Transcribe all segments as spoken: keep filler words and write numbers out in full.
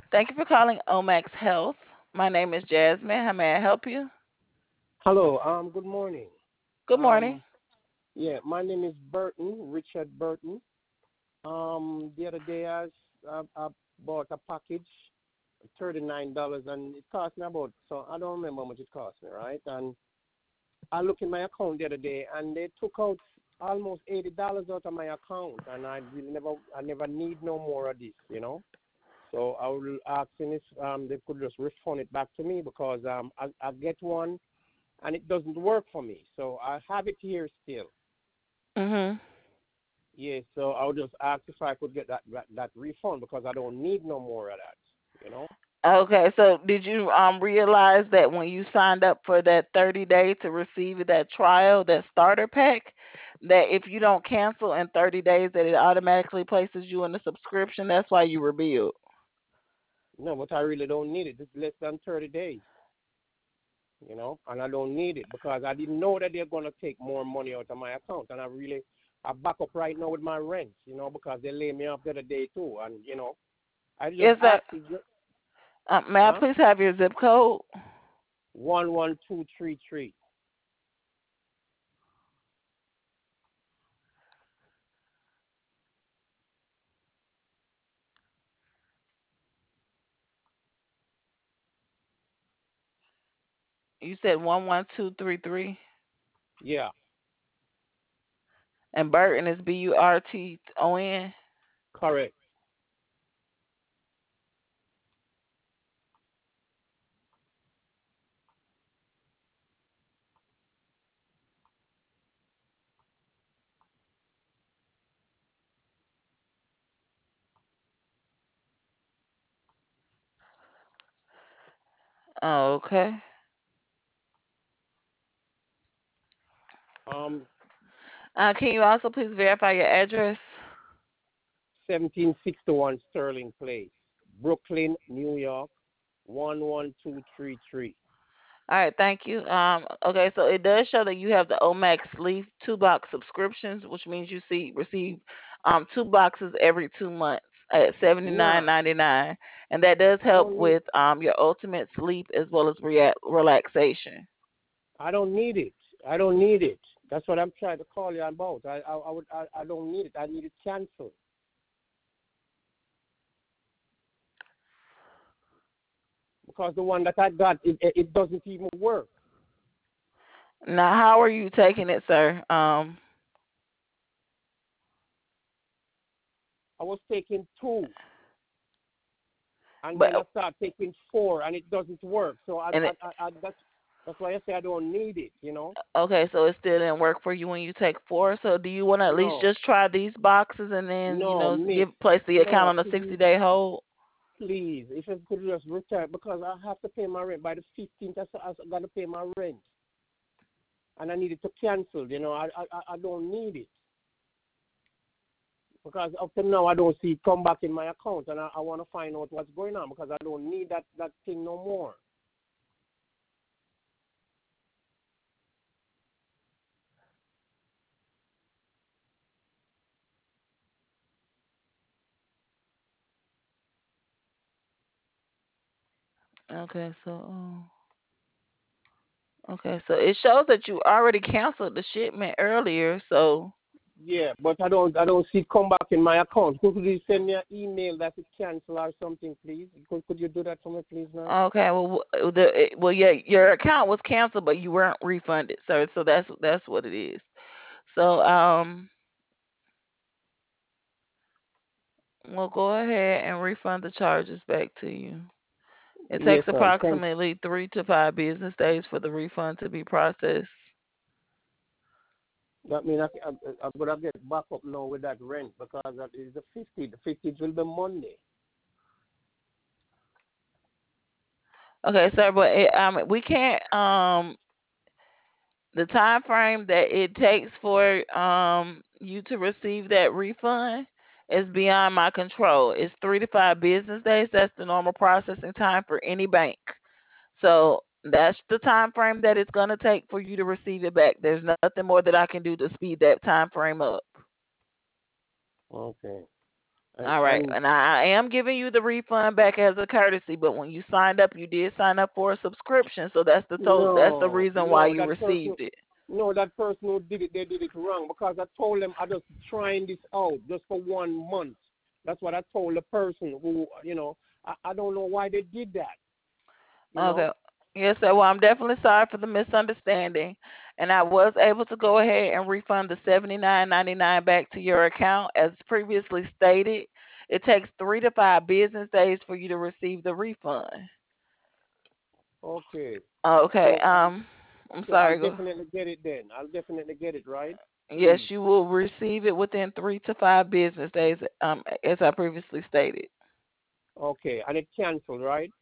Thank you for calling Omax Health. My name is Jasmine. How may I help you? Hello, um, good morning. Good morning. Um, yeah, my name is Burton, Richard Burton. Um, the other day I, s- I, I bought a package, thirty-nine dollars and it cost me about, so I don't remember how much it cost me, right? And I looked in my account the other day and they took out almost eighty dollars out of my account and I really never, I never need no more of this, you know? So I will asking if um, they could just refund it back to me because um, I, I get one and it doesn't work for me. So I have it here still. Mhm. Yeah, so I'll just ask if I could get that, that that refund because I don't need no more of that. You know? Okay, so did you um realize that when you signed up for that thirty day to receive that trial, that starter pack, that if you don't cancel in thirty days that it automatically places you in the subscription? That's why you were billed. No, but I really don't need it. It's less than thirty days. You know, and I don't need it because I didn't know that they're gonna take more money out of my account, and I really I back up right now with my rent. You know, because they lay me off the other day too, and you know, I just Yes, sir. asked you, Uh, may I huh? please have your zip code? One one two three three. You said one one two three three, Yeah, and Burton is B U R T O N. correct. Oh, okay. Um, Uh, can you also please verify your address? seventeen sixty-one Sterling Place, Brooklyn, New York, one one two three three. All right, thank you. Um, okay, so it does show that you have the Omax Leaf two box subscriptions, which means you see receive um two boxes every two months at seventy nine Nah, ninety nine, and that does I help don't need. with um your ultimate sleep as well as rea- relaxation. I don't need it. I don't need it. That's what I'm trying to call you about. I I, I would I, I don't need it. I need it canceled because the one that I got it it it doesn't even work. Now, how are you taking it, sir? Um, I was taking two, and but then I start taking four, and it doesn't work. So I and I, it, I, I that's that's why I say I don't need it. You know? okay, so it still didn't work for you when you take four. So do you want to at least No, just try these boxes and then you no, know miss. give place the account No, on a sixty please, day hold? please. If you could just return because I have to pay my rent by the fifteenth. I I got to pay my rent, and I need it to cancel. You know, I I I I don't need it. Because up to now I don't see it come back in my account, and I, I want to find out what's going on because I don't need that that thing no more. Okay, so oh, okay, so it shows that you already canceled the shipment earlier. So Yeah, but I don't I don't see it come back in my account. Could you send me an email that it cancel or something, please? Could could you do that for me, please, now? okay, well w- the it- well yeah, your account was canceled, but you weren't refunded, sir. So that's that's what it is. So um, we'll go ahead and refund the charges back to you. It Yes, takes ma'am. Thank. approximately three to five business days for the refund to be processed. That means I, I, I'm gonna get back up now with that rent because that is the fifteenth. The fifteenth will be Monday. Okay, sir, but it, um, we can't um the time frame that it takes for um you to receive that refund is beyond my control. It's three to five business days. That's the normal processing time for any bank. So that's the time frame that it's gonna take for you to receive it back. There's nothing more that I can do to speed that time frame up. Okay. and All right, and and I, I am giving you the refund back as a courtesy, but when you signed up, you did sign up for a subscription, so that's the total. That's the no, reason why no, you that person, received it. no, that person who did it, they did it wrong because I told them I just trying this out just for one month. That's what I told the person who, you know, I, I don't know why they did that, you know. Okay. Yes, sir. Well, I'm definitely sorry for the misunderstanding, and I was able to go ahead and refund the seventy-nine ninety-nine back to your account as previously stated. It takes three to five business days for you to receive the refund. Okay, Okay. so um, Um, I'm so I'll sorry. Go. definitely get it then. I'll definitely get it, right? Mm. Yes, you will receive it within three to five business days, um, as I previously stated. Okay, and it canceled, right?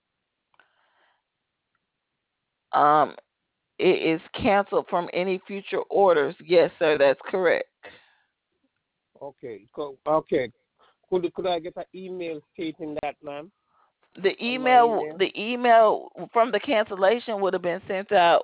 Um, it is canceled from any future orders. Yes, sir, that's correct. Okay, co- okay. Could could I get an email stating that, ma'am, The on my email, email? the email from the cancellation would have been sent out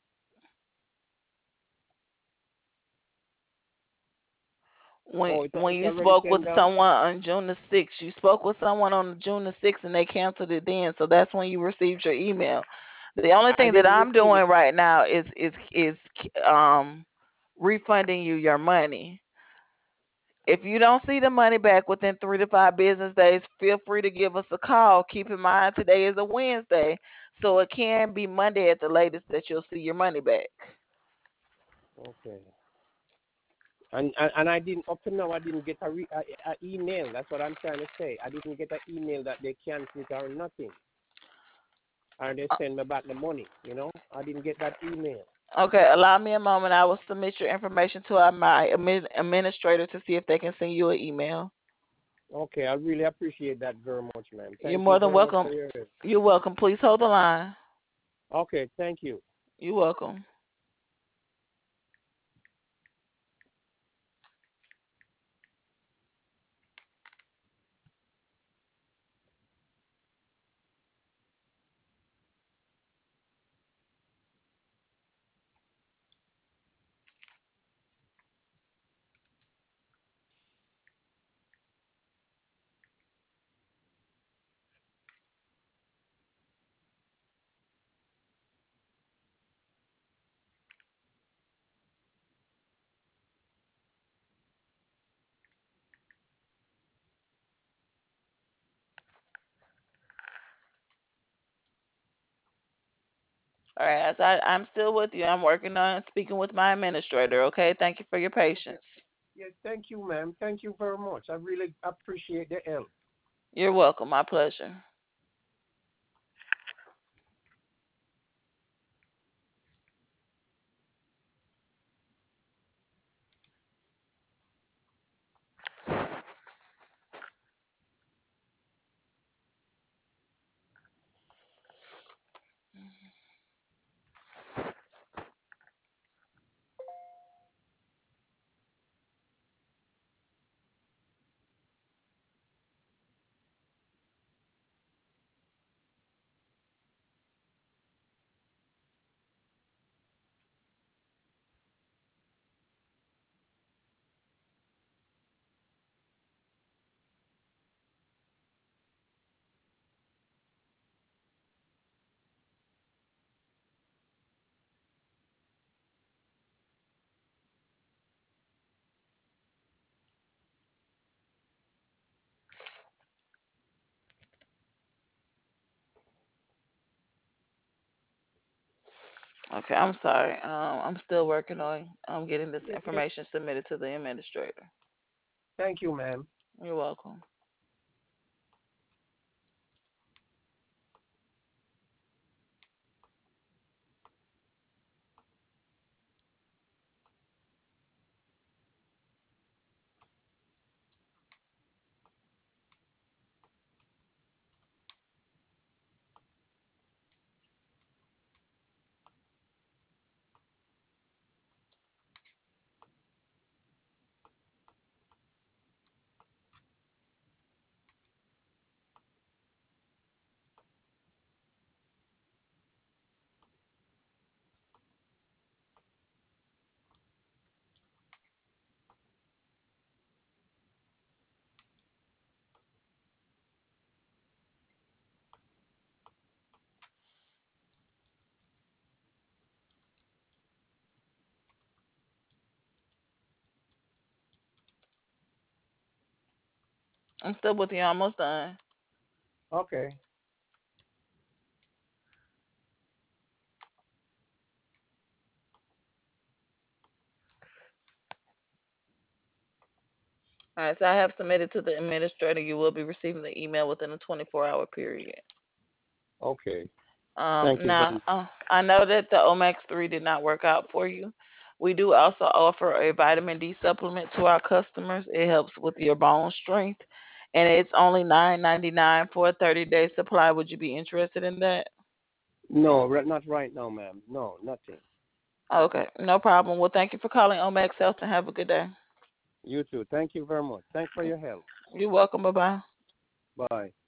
when Oh, it when it's you already spoke sent with out. someone on June the sixth. You spoke with someone on June the sixth, and they canceled it then. So that's when you received your email. The only I thing that didn't I'm receive doing it. right now is is is um refunding you your money. If you don't see the money back within three to five business days, feel free to give us a call. Keep in mind today is a Wednesday, so it can be Monday at the latest that you'll see your money back. Okay. And, and and I didn't up to now. I didn't get a, re, a, a email. That's what I'm trying to say. I didn't get an email that they cancel it or nothing, or they Uh, send me back the money. You know, I didn't get that email. Okay, allow me a moment. I will submit your information to our, my admin, administrator to see if they can send you an email. Okay, I really appreciate that very much, ma'am. You're Thank more you than very much welcome. for your help. You're welcome. Please hold the line. Okay, thank you. You're welcome. All right, as I, I'm still with you. I'm working on speaking with my administrator. Okay, thank you for your Okay. patience. Yes, thank you, ma'am. Thank you very much. I really appreciate the help. You're welcome. My pleasure. Okay, I'm sorry. Um, I'm still working on um, getting this Yes, yes. information submitted to the administrator. Thank you, ma'am. You're welcome. I'm still with you. Almost done. Okay. All right, so I have submitted to the administrator. You will be receiving the email within a twenty-four hour period. Okay. Um, Thank you now, very. uh, I know that the Omax three did not work out for you. We do also offer a vitamin D supplement to our customers. It helps with your bone strength, and it's only nine ninety nine for a thirty day supply. Would you be interested in that? No, right- not right now, ma'am. No, nothing. Okay, no problem. Well, thank you for calling Omax Health and have a good day. You too. Thank you very much. Thanks for your help. You're welcome. Bye bye. Bye.